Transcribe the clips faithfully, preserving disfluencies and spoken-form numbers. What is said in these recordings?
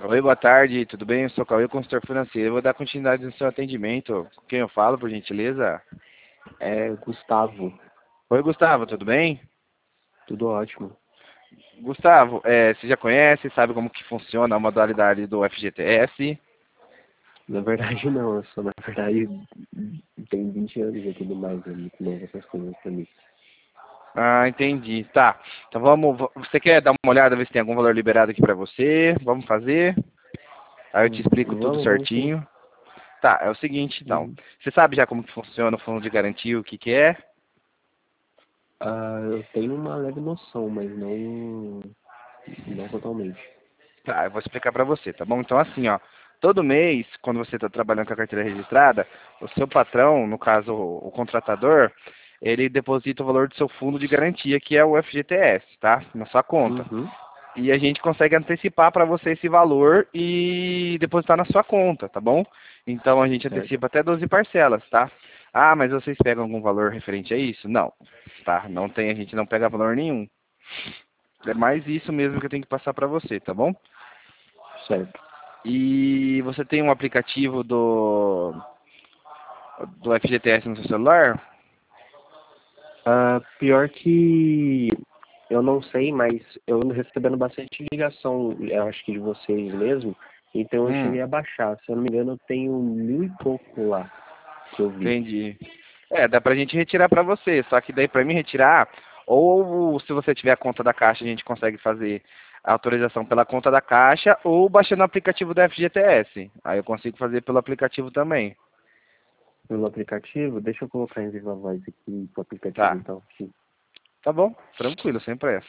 Oi, boa tarde, tudo bem? Eu sou o Cauê, consultor financeiro. Eu vou dar continuidade no seu atendimento. Com quem eu falo, por gentileza? É, Gustavo, Oi, Gustavo, tudo bem? tudo ótimo. Gustavo, é, você já conhece, sabe como que funciona a modalidade do F G T S? Na verdade, não, eu sou, na verdade, tenho vinte anos e tudo mais, é muito novo essas coisas pra mim. Ah, entendi. Tá. Então vamos. v- Você quer dar uma olhada, ver se tem algum valor liberado aqui pra você? Vamos fazer? Aí eu te Hum, explico tudo Vamos, vamos sim. certinho. Tá, é o seguinte, então. Uhum. Você sabe já como que funciona o fundo de garantia, o que que é? Ah, eu tenho uma leve noção, mas não, não totalmente. Tá, eu vou explicar pra você, tá bom? Então, assim, ó, todo mês, quando você está trabalhando com a carteira registrada, o seu patrão, no caso, o, o contratador, ele deposita o valor do seu fundo de garantia, que é o F G T S, tá? Na sua conta. Uhum, E a gente consegue antecipar para você esse valor e depositar na sua conta, tá bom? Então, a gente certo. antecipa até doze parcelas, tá? Ah, mas vocês pegam algum valor referente a isso? Não, tá? Não tem, a gente não pega valor nenhum. É mais isso mesmo que eu tenho que passar para você, tá bom? Certo. E você tem um aplicativo do, do F G T S no seu celular? Ah, pior que eu não sei, mas eu ando recebendo bastante ligação, eu acho que de vocês mesmo, então eu Hum, cheguei a baixar. Se eu não me engano, eu tenho mil e pouco lá que eu vi. entendi. É, dá pra gente retirar pra você, só que daí pra mim retirar, ou se você tiver a conta da Caixa, a gente consegue fazer a autorização pela conta da Caixa ou baixando o aplicativo da F G T S. Aí eu consigo fazer pelo aplicativo também. Pelo aplicativo, deixa eu colocar em Viva Voz aqui pro aplicativo Tá, então. Sim. tá bom, tranquilo, sem pressa.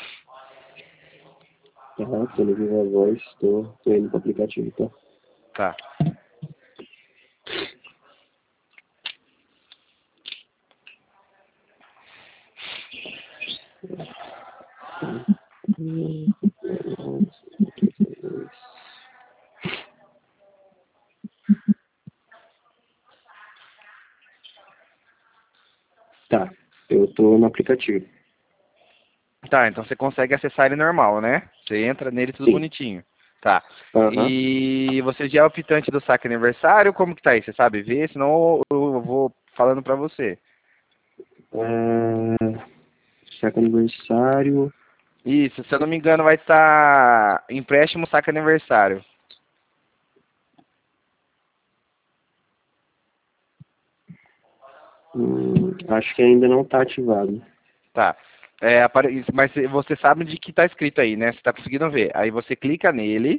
Aham, pelo Viva Voz, tô, tô indo pro aplicativo, tá? Tá. Tá, eu tô no aplicativo. Tá, então você consegue acessar ele normal, né? Você entra nele tudo Sim. bonitinho. Tá. Aham. E você já é o optante do saque aniversário? Como que tá aí? Você sabe ver? Senão eu vou falando pra você. Ah, saca aniversário. Isso, se eu não me engano, vai estar empréstimo saque aniversário. Hum, acho que ainda não tá ativado. Tá. É, apare- mas você sabe de que tá escrito aí, né? Você tá conseguindo ver. Aí você clica nele.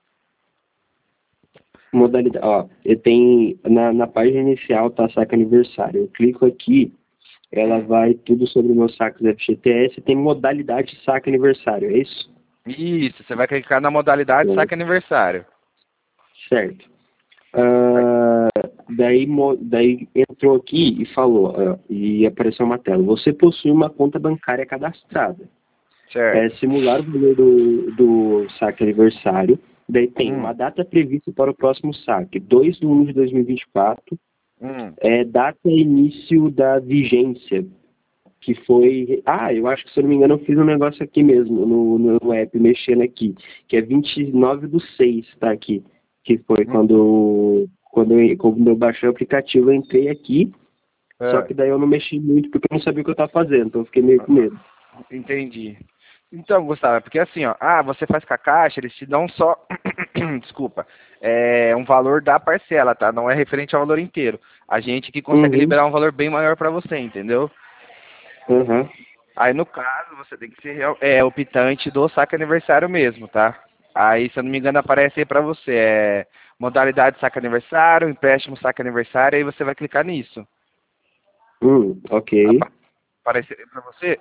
Modalidade, ó, eu tenho na, na página inicial tá saca aniversário. Eu clico aqui, ela Hum. vai tudo sobre meus sacos F G T S, tem modalidade saca aniversário, é isso? Isso, você vai clicar na modalidade saque aniversário. Certo. Ah, daí, mo- daí entrou aqui e falou, ó, e apareceu uma tela. Você possui uma conta bancária cadastrada. É, Certo. simular o valor do, do saque aniversário. Daí tem uma Hum, data prevista para o próximo saque, dois de um de dois mil e vinte e quatro. hum. É, data e início da vigência, que foi. Ah, eu acho que, se eu não me engano, eu fiz um negócio aqui mesmo, no, no app, mexendo aqui, que é vinte e nove do seis, tá aqui. Que foi Hum. quando, quando, eu, quando eu baixei o aplicativo, eu entrei aqui, só É. que daí eu não mexi muito porque eu não sabia o que eu estava fazendo, então eu fiquei meio com medo. Entendi. Então, Gustavo, é porque assim, ó, ah, você faz com a Caixa, eles te dão só, desculpa, é um valor da parcela, tá? Não é referente ao valor inteiro. A gente que consegue Uhum, liberar um valor bem maior para você, entendeu? uhum, Aí, no caso, você tem que ser real- é, optante do saque aniversário mesmo, tá? Aí, se eu não me engano, aparece aí pra você, é modalidade saque aniversário, empréstimo saque aniversário, aí você vai clicar nisso. hum, ok. Apa- Aparece aí pra você?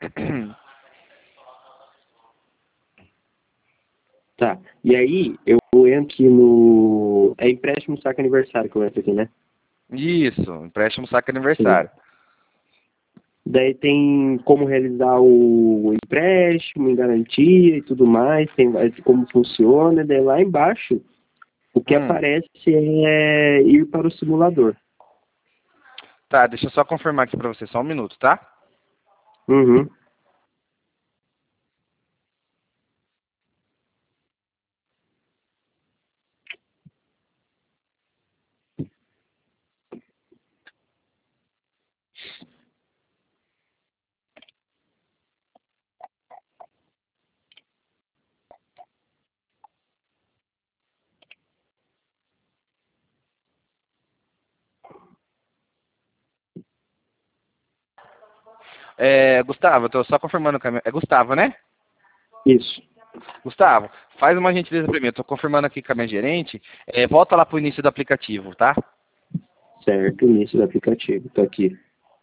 Tá. E aí, eu entro aqui no. É empréstimo saca aniversário que eu entro aqui, né? Isso, empréstimo saque Sim. aniversário. Daí tem como realizar o empréstimo em garantia e tudo mais, tem como funciona. Daí lá embaixo, o que Hum. aparece é ir para o simulador. Tá, deixa eu só confirmar aqui pra você, só um minuto, tá? Uhum. É, Gustavo, eu tô só confirmando com a minha... É Gustavo, né? Isso. Gustavo, faz uma gentileza pra mim. Eu tô confirmando aqui com a minha gerente. É, volta lá pro início do aplicativo, tá? Certo, início do aplicativo. Tô aqui.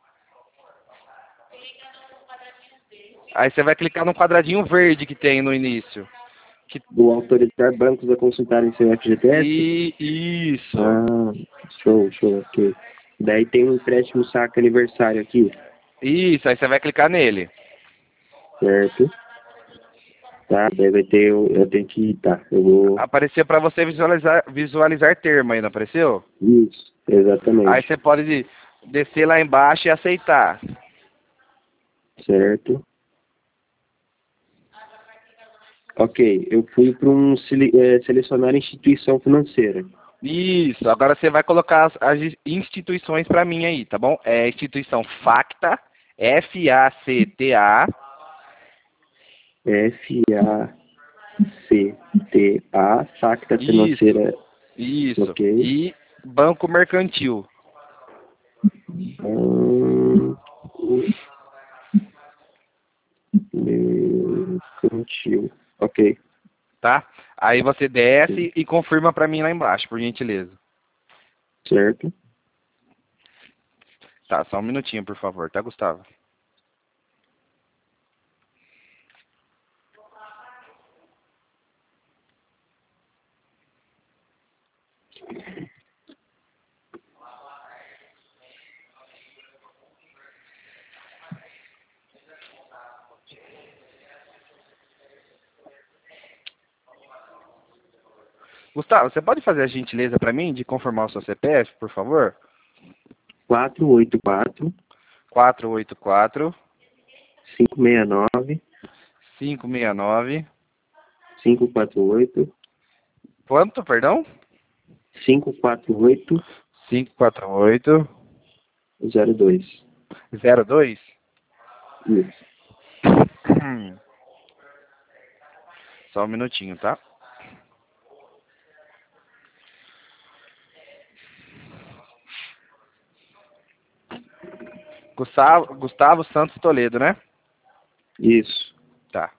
Aí você vai clicar no quadradinho verde que tem no início. Que... Do autorizar bancos a consultarem seu F G T S? E... Isso. Ah, show, show, ok. Daí tem um empréstimo saca aniversário aqui. Isso, aí você vai clicar nele. Certo. Tá, daí vai ter, eu, eu tenho que, tá, eu vou... Apareceu para você visualizar, visualizar termo aí, não apareceu? Isso, Aí exatamente. você pode descer lá embaixo e aceitar. Certo. Ok, eu fui para um sele- é, selecionar instituição financeira. Isso, agora você vai colocar as, as instituições para mim aí, tá bom? É a instituição FACTA, F A C T A, F A C T A, Facta isso, Financeira, isso, ok. e Banco Mercantil, Hum, mercantil, ok, tá? Aí você desce e confirma para mim lá embaixo, por gentileza. certo. Tá, só um minutinho, por favor, tá, Gustavo? Gustavo, você pode fazer a gentileza para mim de confirmar o seu C P F, por favor? quatro oito quatro, quatro oito quatro, cinco seis nove, cinco seis nove, cinco quatro oito, quanto, perdão? cinco quatro oito, cinco quatro oito, zero dois. zero dois. Isso. Hum. Só um minutinho, tá? Gustavo, Gustavo Santos Toledo, né? Isso. Tá.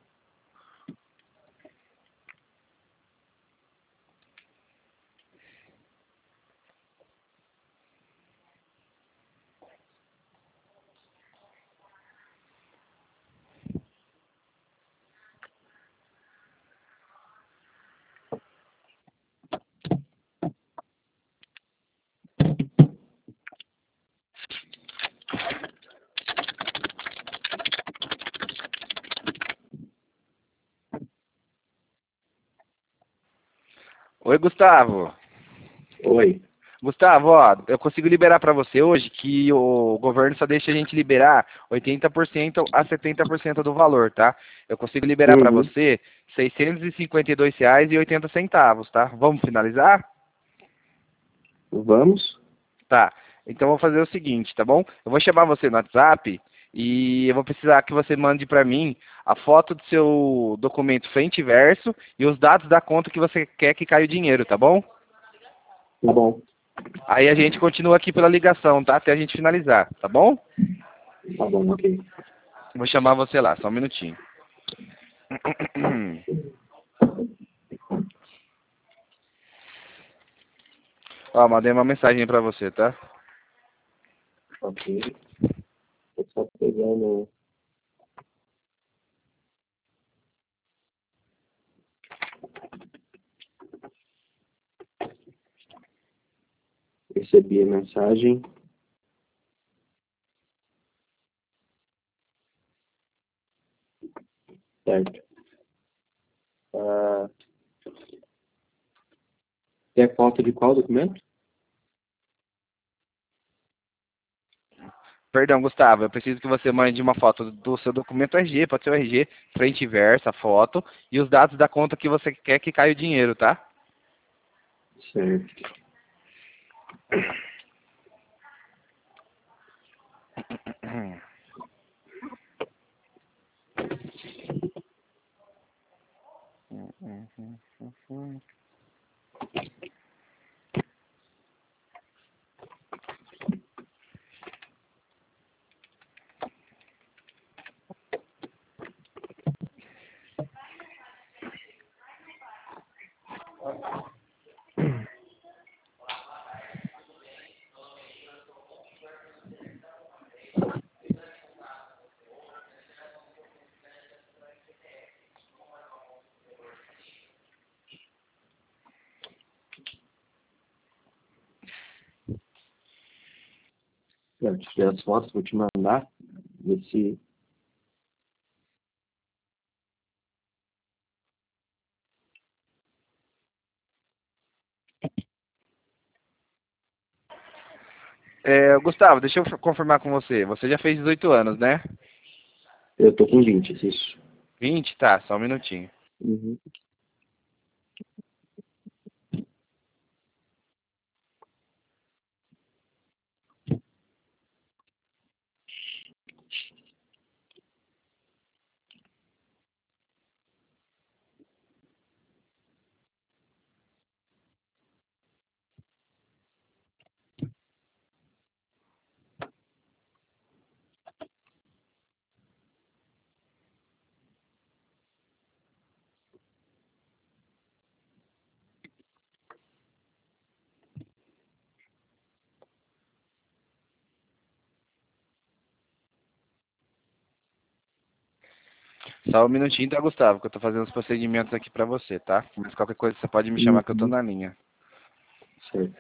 Oi, Gustavo. Oi. Gustavo, ó, eu consigo liberar para você hoje que o governo só deixa a gente liberar oitenta por cento a setenta por cento do valor, tá? Eu consigo liberar para Uhum. você seiscentos e cinquenta e dois reais e oitenta centavos, tá? Vamos finalizar? Vamos? Tá. Então eu vou fazer o seguinte, tá bom? Eu vou chamar você no WhatsApp e eu vou precisar que você mande para mim a foto do seu documento frente e verso e os dados da conta que você quer que caia o dinheiro, tá bom? Tá bom. Aí a gente continua aqui pela ligação, tá? Até a gente finalizar, tá bom? Tá bom, ok. Vou chamar você lá, só um minutinho. Ó, mandei uma mensagem pra você, tá? Ok. Tô só pegando. Recebi a mensagem. Certo. Ah, tem a foto de qual documento? Perdão, Gustavo, eu preciso que você mande uma foto do seu documento R G, pode ser o R G, frente e verso, a foto, e os dados da conta que você quer que caia o dinheiro, tá? Certo. Eu tirei as fotos, vou te mandar. Ver se... É, Gustavo, deixa eu confirmar com você. Você já fez dezoito anos, né? Eu tô com vinte, isso. vinte? Tá, só um minutinho. Uhum. Só um minutinho, tá, Gustavo? Que eu tô fazendo os procedimentos aqui pra você, tá? Mas qualquer coisa você pode me chamar que eu tô Uhum. na linha. Certo.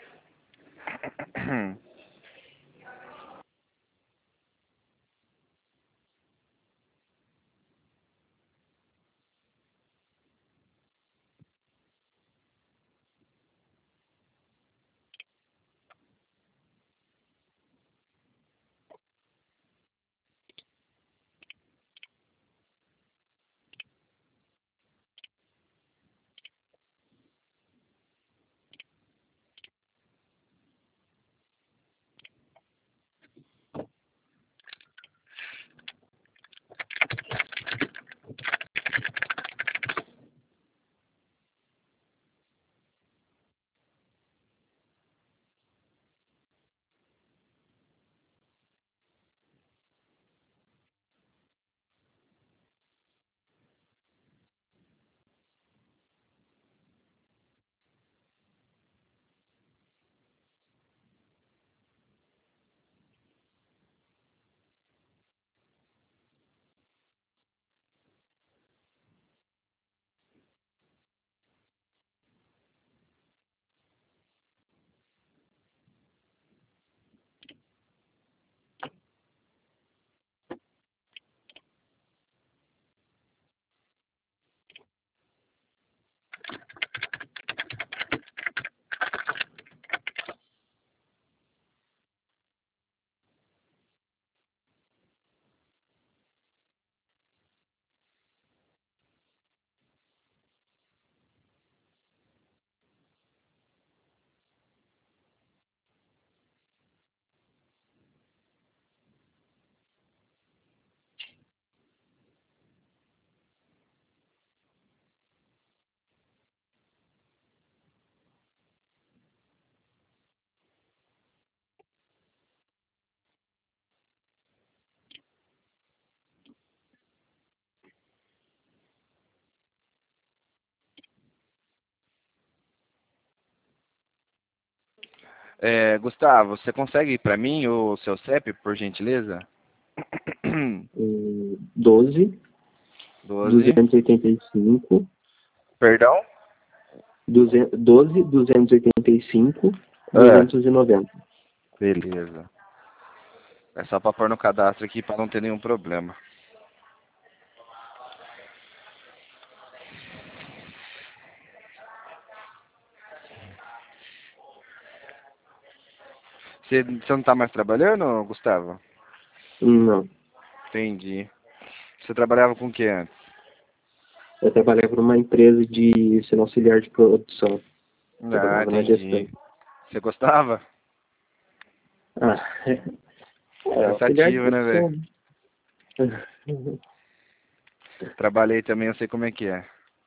É, Gustavo, você consegue ir pra mim o seu C E P, por gentileza? Hum, doze, doze. duzentos e oitenta e cinco, Perdão? duzentos, doze, duzentos e oitenta e cinco, Ah, duzentos e noventa. beleza. É só pra pôr no cadastro aqui pra não ter nenhum problema. Você, você não tá mais trabalhando, Gustavo? Não. Entendi. Você trabalhava com o que antes? Eu trabalhava numa empresa de ser auxiliar de produção. Ah, Trabalhava na gestão. entendi. Você gostava? Ah, é, auxiliar de Cansativo, né, velho? produção. Trabalhei também, eu sei como é que é.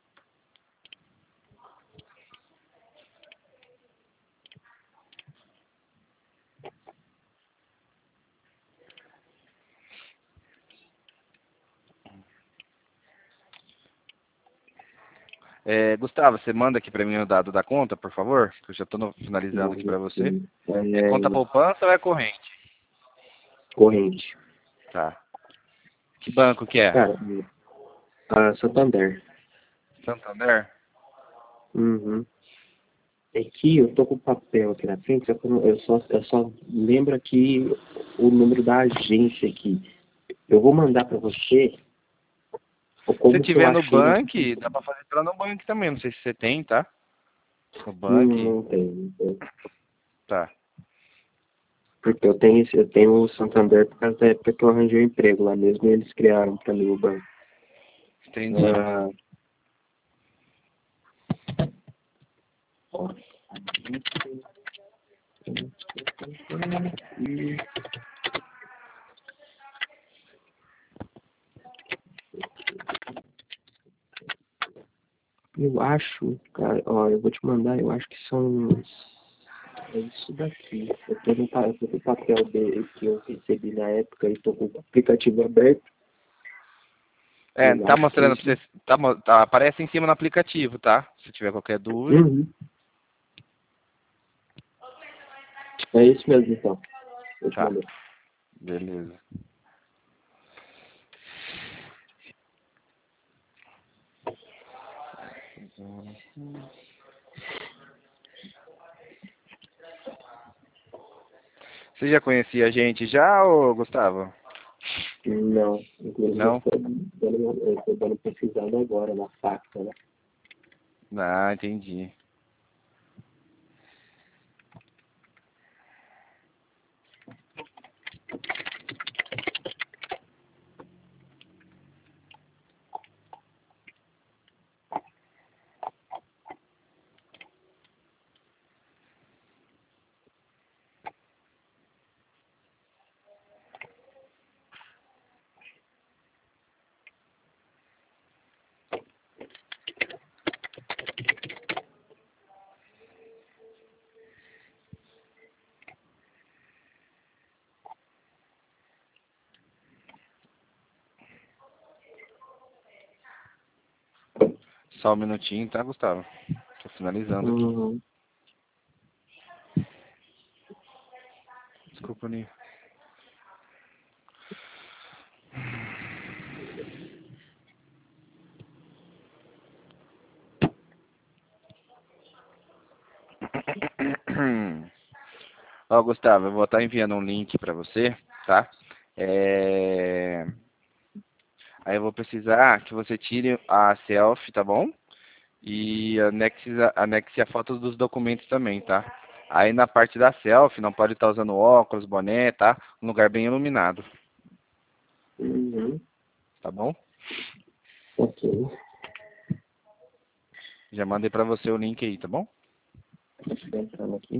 É, Gustavo, você manda aqui pra mim o dado da conta, por favor? Que eu já tô no- finalizando aqui pra você. É conta É, poupança ou é corrente? corrente. Tá. Que banco que é? Cara, a Santander. Santander? Uhum. É que eu tô com o papel aqui na frente, só que eu, não- eu só, eu só lembro aqui o número da agência aqui. Eu vou mandar para você ou Se como que eu tiver no achei na... Nubank, dá pra fazer pela Nubank também. Não sei se você tem, tá? Hum, Nubank, não tem, não tem. tá. Porque eu tenho, esse- eu tenho o Santander por causa da época que eu arranjei o emprego lá mesmo, e eles criaram para mim o banco. Entendi. Ah, ó, e eu acho, cara, ó, eu vou te mandar, eu acho que são é isso daqui. Eu tô no, pa- eu tô com o papel dele que eu recebi na época e tô com o aplicativo aberto. É, Eu tá acho que é mostrando isso. pra você. Tá, mo- tá, aparece em cima no aplicativo, tá? Se tiver qualquer dúvida. Uhum. É isso mesmo, então. Eu te Tá, mandei. beleza. Você já conhecia a gente já, ô Gustavo? Não, inclusive eu Não? tô dando, eu tô dando pesquisando agora na faca, né? Ah, entendi. Só um minutinho, tá, Gustavo? Tô finalizando aqui. Uhum. Desculpa, Ninho. Ó, Gustavo, eu vou estar enviando um link para você, tá? É... Aí eu vou precisar que você tire a selfie, tá bom? E anexe, anexe a foto dos documentos também, tá? Aí na parte da selfie, não pode estar usando óculos, boné, tá? Um lugar bem iluminado, Uhum. tá bom? Ok. Já mandei para você o link aí, tá bom? Deixa eu entrar aqui.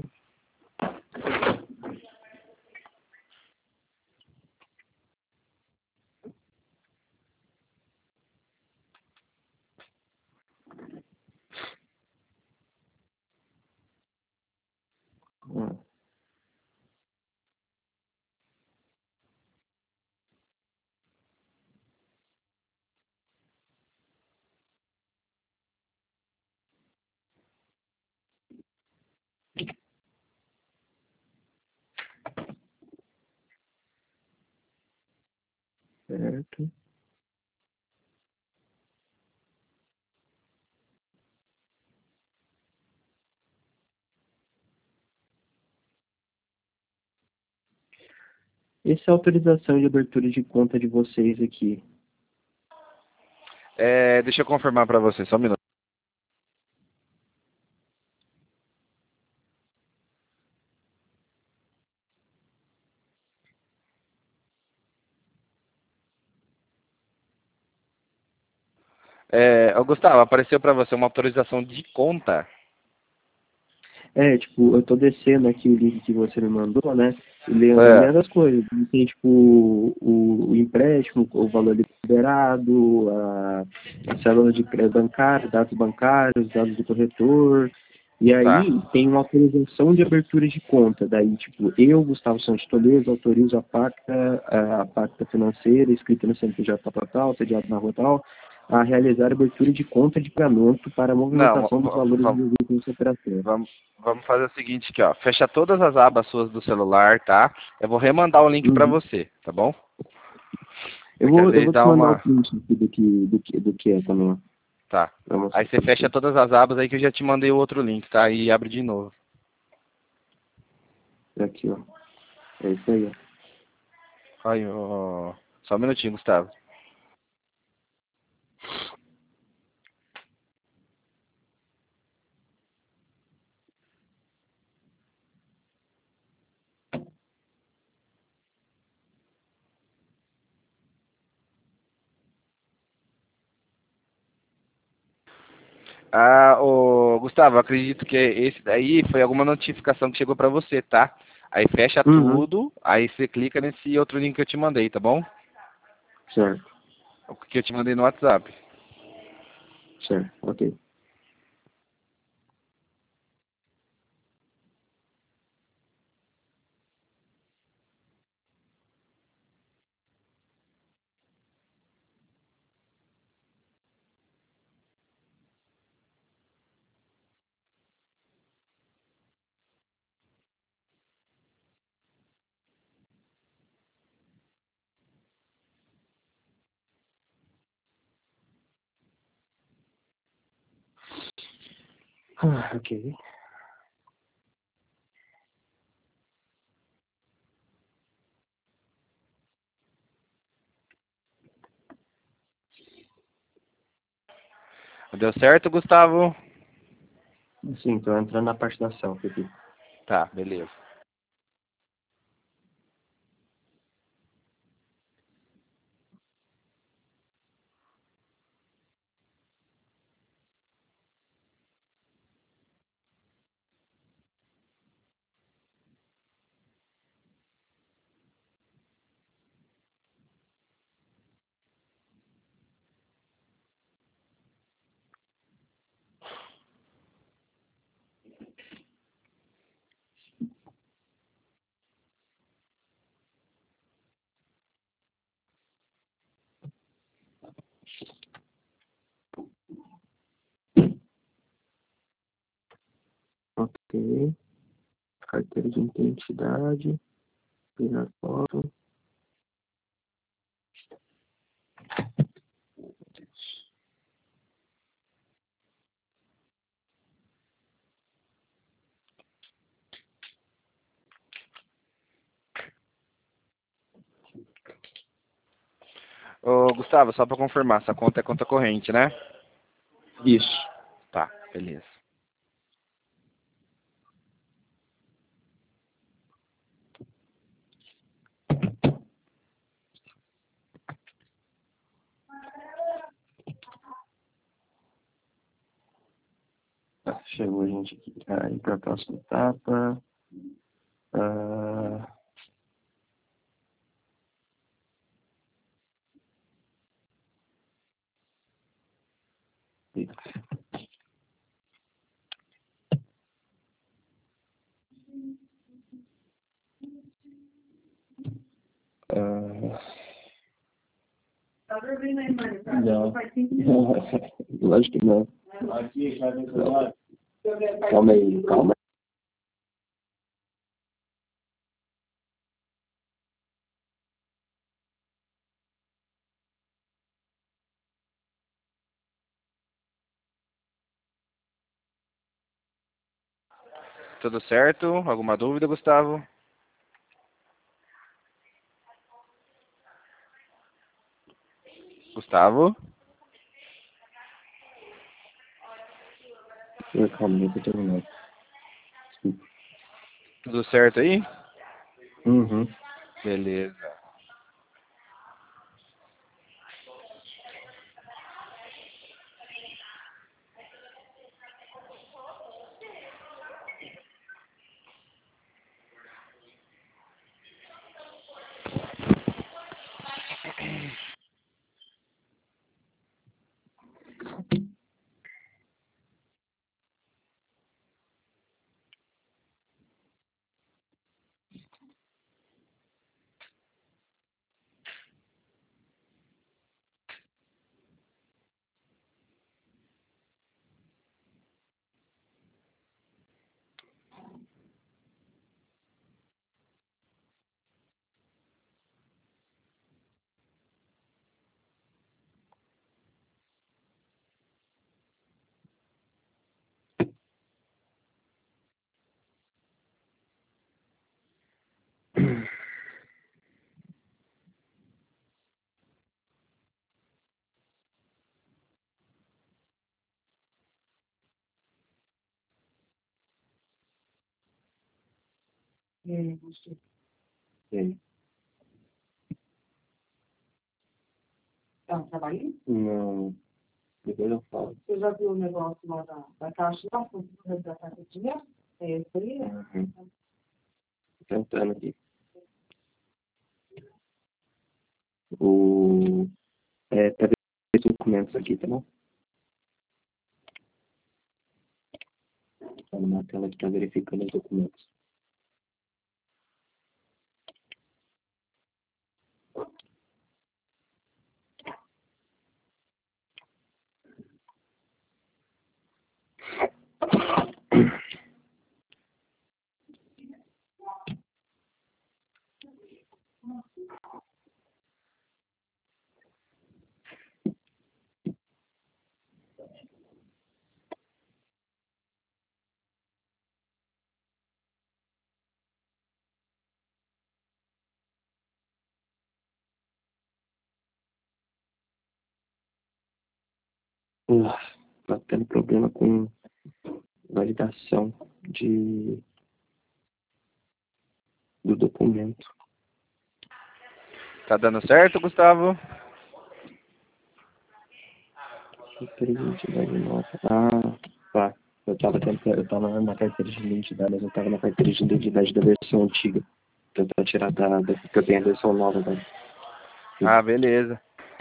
Hum. Certo. Essa é a autorização de abertura de conta de vocês aqui. É, deixa eu confirmar para você, só um minuto. É, ô, Gustavo, apareceu para você uma autorização de conta. É, tipo, eu tô descendo aqui o link que você me mandou, né? E lendo, É, lendo as coisas. E tem, tipo, o, o empréstimo, o valor liberado, a, a célula de crédito bancário, dados bancários, dados do corretor. E tá. aí tem uma autorização de abertura de conta. Daí, tipo, eu, Gustavo Santos Toledo, autorizo a pacta, a pacta financeira, escrita no C N P J tal, tal, sediado na rua tal, a realizar a abertura de conta de pagamento para a Não, movimentação dos valores vamos, envolvidos nessa operação. vamos, vamos fazer o seguinte aqui, ó. Fecha todas as abas suas do celular, tá? Eu vou remandar o link para Uhum. você, tá bom? Eu Porque às vou, eu vezes vou dá te mandar o uma... print aqui do que, do que, do que é também. Tá. Vamos Aí você fecha todas as abas aí que eu já te mandei o outro link, tá? E abre de novo. aqui, ó. É isso aí, ó. Aí, ó. Só um minutinho, Gustavo. Ah, ô, Gustavo, acredito que esse daí foi alguma notificação que chegou pra você, tá? Aí fecha Uhum. tudo, aí você clica nesse outro link que eu te mandei, tá bom? Certo, O que eu te mandei no WhatsApp. certo, ok. Ah, ok. Deu certo, Gustavo? Sim, tô entrando na parte da selfie aqui. Tá, beleza. Ok. Carteira de identidade. Tirar foto. Ô, Gustavo, só pra confirmar, essa conta é conta corrente, né? Isso. Tá, beleza. Tá, chegou a gente aqui. Aí pra próxima etapa. Ah, isso. Ah, não. Lógico que não. Calma aí, calma. Tudo certo? Alguma dúvida, Gustavo? Gustavo? aí. Calma, deixa eu terminar. Tudo certo aí? Uhum. Beleza. É, gostei. É. Tá trabalhando? Não, depois eu falo. Você já viu o negócio lá da, da caixa lá, foi da caixa de dinheiro? É isso aí, né? Uhum. Tô tentando aqui. O... É, tá vendo os documentos aqui, tá bom? Tá numa tela que tá verificando os documentos. Ah, tá tendo problema com validação de, do documento. Tá dando certo, Gustavo? Carteira de identidade nova. Ah, tá. Eu tava, tentando, eu tava na carteira de identidade, mas eu tava na carteira de identidade da versão antiga. Tentar tirar da, da porque eu tenho a versão nova agora. Ah, beleza.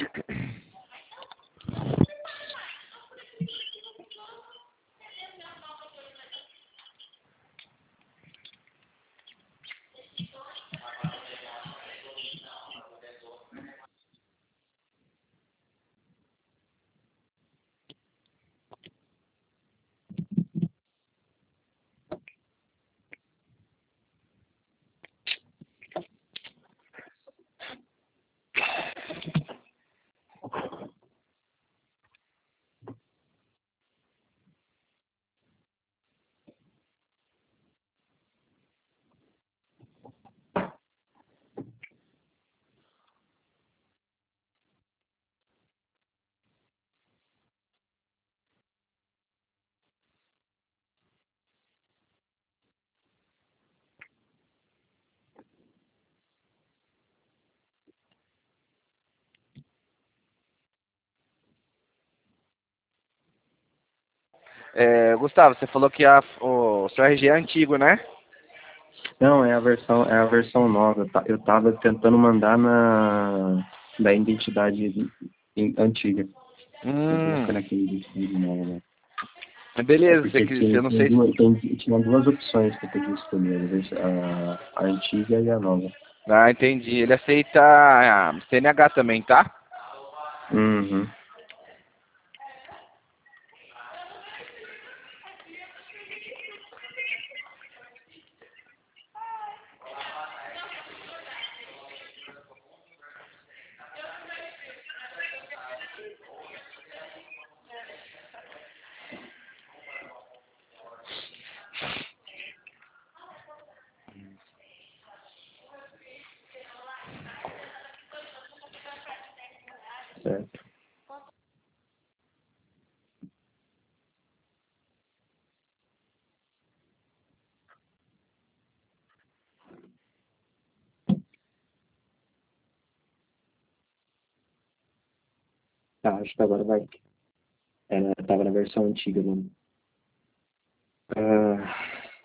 É, Gustavo, você falou que a, o seu R G é antigo, né? Não, é a versão, é a versão nova. Tá? Eu tava tentando mandar na da identidade in- antiga. Eu tô Hum, colocando aqui a identidade nova, né? É beleza, você, porque que- tinha, eu não tinha, sei se... duas, tem- tinha duas opções que eu podia escolher, a, vers- a, a antiga e a nova. Ah, entendi. Ele aceita ah, C N H também, tá? Uhum. Certo. Tá, acho que agora vai. Era, tava na versão antiga, mano. Ah,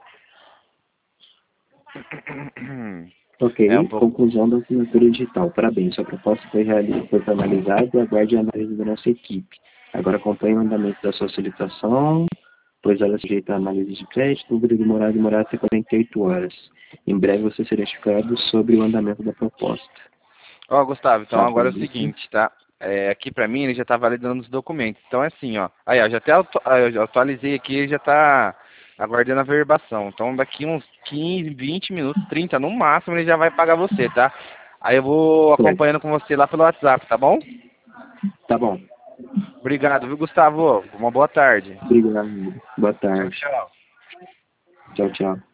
É um ok, pouco... conclusão da assinatura digital. Parabéns, sua proposta foi, reali- foi finalizada e aguarde a análise da nossa equipe. Agora acompanhe o andamento da sua solicitação, pois ela é sujeita à análise de crédito, dúvida demorar demorar até quarenta e oito horas. Em breve você será notificado sobre o andamento da proposta. Ó, Gustavo, então Tá agora é bom o isso? seguinte, tá? É, aqui pra mim ele já tá validando os documentos. Então é assim, ó. Aí, ó, já até auto- ah, eu já atualizei aqui, ele já tá aguardando a verbação. Então daqui uns quinze, vinte minutos, trinta no máximo, ele já vai pagar você, tá? Aí eu vou Certo. acompanhando com você lá pelo WhatsApp, tá bom? Tá bom. Obrigado, viu, Gustavo? Uma boa tarde. Obrigado. Boa Tchau, tarde. tchau. Tchau, tchau.